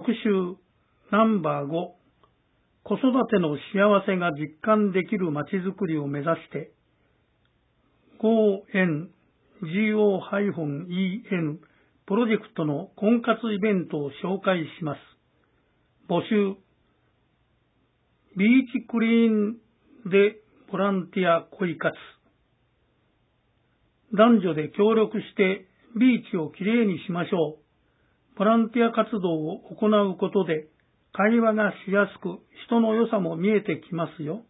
学習ナンバー5、子育ての幸せが実感できるまちづくりを目指して、GoENプロジェクトの婚活イベントを紹介します。募集。ビーチクリーンでボランティア恋活。男女で協力してビーチをきれいにしましょう。ボランティア活動を行うことで会話がしやすく人の良さも見えてきますよ。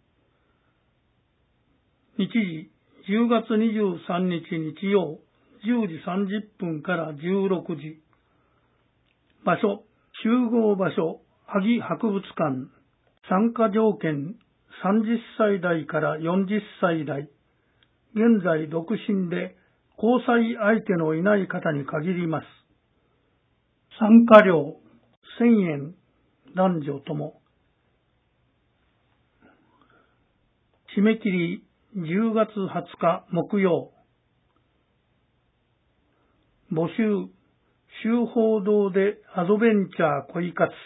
日時10月23日日曜10時30分から16時。場所、集合場所、萩博物館。参加条件、30歳代から40歳代。現在独身で交際相手のいない方に限ります。参加料、1000円、男女とも。締め切り、10月20日木曜。募集、修法堂でアドベンチャー恋活。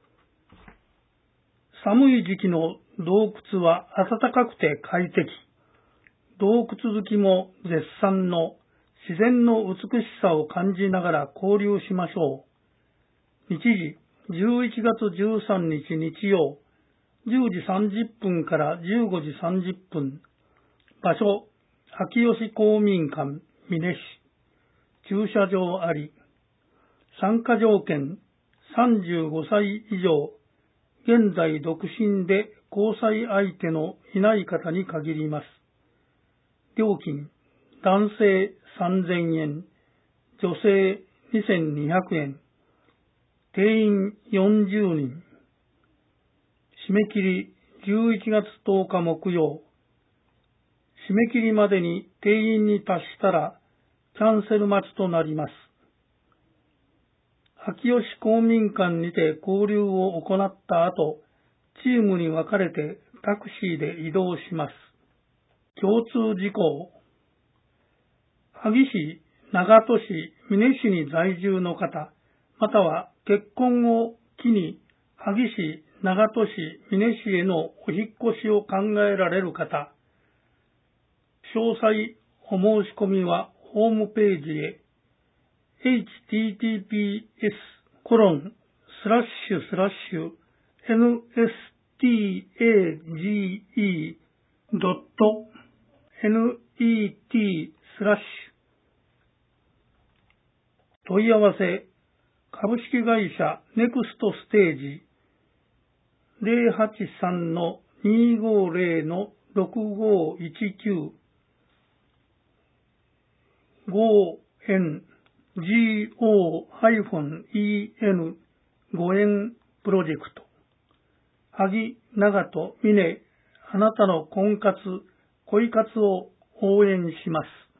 寒い時期の洞窟は暖かくて快適。洞窟好きも絶賛の自然の美しさを感じながら交流しましょう。日時11月13日日曜10時30分から15時30分。場所、秋吉公民館、美祢市。駐車場あり。参加条件、35歳以上。現在独身で交際相手のいない方に限ります。料金、男性3000円、女性2200円。定員40人。締め切り11月10日木曜。締め切りまでに定員に達したらキャンセル待ちとなります。秋吉公民館にて交流を行った後、チームに分かれてタクシーで移動します。共通事項。萩市、長門市、美祢市に在住の方、または結婚を機に萩市、長門市、美祢市へのお引越しを考えられる方、詳細お申し込みはホームページへhttps://nstage.net/ 問い合わせ株式会社ネクストステージ 083-250-6519 GoEN GoEN プロジェクト。萩、長門、美祢、あなたの婚活、恋活を応援します。